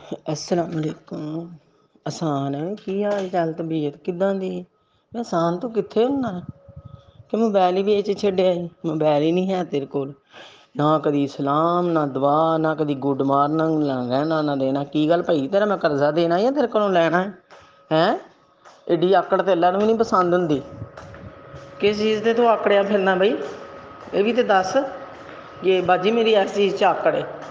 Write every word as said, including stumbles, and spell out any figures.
ਅਸਲਾਮੁਅਲੈਕੁਮ। ਆਸਾਨ ਕੀ ਹਾਲ ਚਾਲ ਤਬੀਅਤ ਕਿੱਦਾਂ ਦੀ? ਮੈਂ ਆਸਾਨ ਤੂੰ ਕਿੱਥੇ ਹੁੰਦਾ ਕਿ ਮੋਬਾਇਲ ਹੀ ਵੇਚ ਛੱਡਿਆ ਈ। ਮੋਬਾਇਲ ਹੀ ਨਹੀਂ ਹੈ ਤੇਰੇ ਕੋਲ। ਨਾ ਕਦੀ ਸਲਾਮ ਨਾ ਦੁਆ ਨਾ ਕਦੀ ਗੁੱਡ ਮਾਰਨਿੰਗ ਨਾ ਰਹਿਣਾ ਨਾ ਦੇਣਾ। ਕੀ ਗੱਲ ਭਾਈ ਤੇਰਾ ਮੈਂ ਕਰਜ਼ਾ ਦੇਣਾ ਜਾਂ ਤੇਰੇ ਕੋਲੋਂ ਲੈਣਾ ਹੈਂ? ਐਡੀ ਆਕੜ ਤੇ ਅੱਲ੍ਹਾ ਨੂੰ ਵੀ ਨਹੀਂ ਪਸੰਦ ਹੁੰਦੀ। ਕਿਸ ਚੀਜ਼ 'ਤੇ ਤੂੰ ਆਕੜਿਆ ਫਿਰਨਾ ਬਈ? ਇਹ ਵੀ ਤਾਂ ਦੱਸ ਜੇ ਬਾਜੀ ਮੇਰੀ ਇਸ ਚੀਜ਼ 'ਚ ਆਕੜ ਹੈ।